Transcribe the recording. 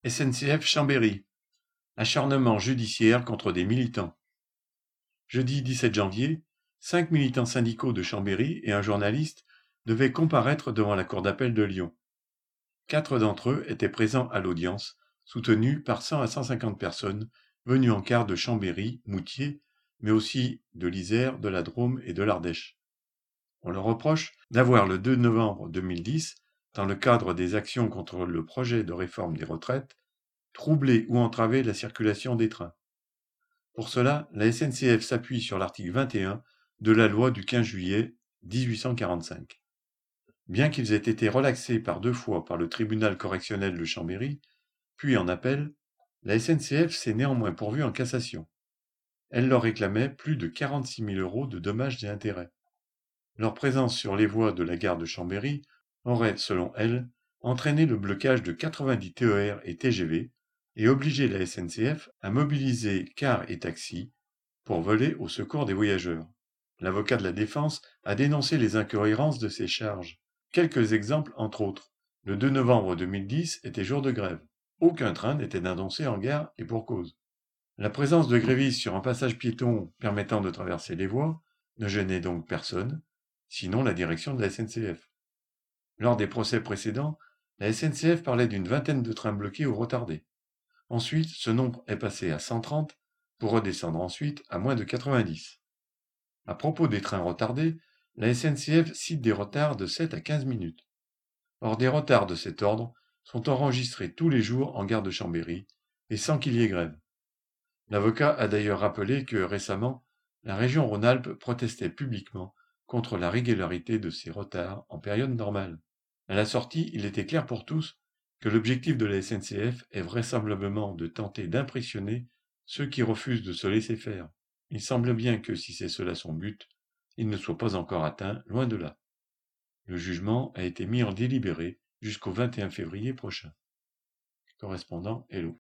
SNCF Chambéry. Acharnement judiciaire contre des militants. Jeudi 17 janvier, 5 militants syndicaux de Chambéry et un journaliste devaient comparaître devant la cour d'appel de Lyon. 4 d'entre eux étaient présents à l'audience, soutenus par 100 à 150 personnes venues en quart de Chambéry, Moutier, mais aussi de l'Isère, de la Drôme et de l'Ardèche. On leur reproche d'avoir, le 2 novembre 2010, dans le cadre des actions contre le projet de réforme des retraites, troublé ou entravé la circulation des trains. Pour cela, la SNCF s'appuie sur l'article 21 de la loi du 15 juillet 1845. Bien qu'ils aient été relaxés par 2 fois par le tribunal correctionnel de Chambéry, puis en appel, la SNCF s'est néanmoins pourvue en cassation. Elle leur réclamait plus de 46 000 € de dommages et intérêts. Leur présence sur les voies de la gare de Chambéry aurait, selon elle, entraîné le blocage de 90 TER et TGV et obligé la SNCF à mobiliser cars et taxis pour voler au secours des voyageurs. L'avocat de la défense a dénoncé les incohérences de ces charges. Quelques exemples entre autres. Le 2 novembre 2010 était jour de grève. Aucun train n'était annoncé en gare et pour cause. La présence de grévistes sur un passage piéton permettant de traverser les voies ne gênait donc personne, sinon la direction de la SNCF. Lors des procès précédents, la SNCF parlait d'une vingtaine de trains bloqués ou retardés. Ensuite, ce nombre est passé à 130 pour redescendre ensuite à moins de 90. À propos des trains retardés, la SNCF cite des retards de 7 à 15 minutes. Or, des retards de cet ordre sont enregistrés tous les jours en gare de Chambéry et sans qu'il y ait grève. L'avocat a d'ailleurs rappelé que, récemment, la région Rhône-Alpes protestait publiquement contre la régularité de ces retards en période normale. À la sortie, il était clair pour tous que l'objectif de la SNCF est vraisemblablement de tenter d'impressionner ceux qui refusent de se laisser faire. Il semble bien que, si c'est cela son but, il ne soit pas encore atteint, loin de là. Le jugement a été mis en délibéré jusqu'au 21 février prochain. Correspondant Hello.